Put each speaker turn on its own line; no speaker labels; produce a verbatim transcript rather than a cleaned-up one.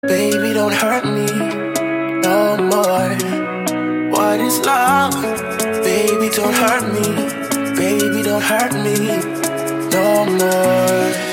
Baby, don't hurt me no more. What is love? Baby, don't hurt me. Baby, don't hurt me no more.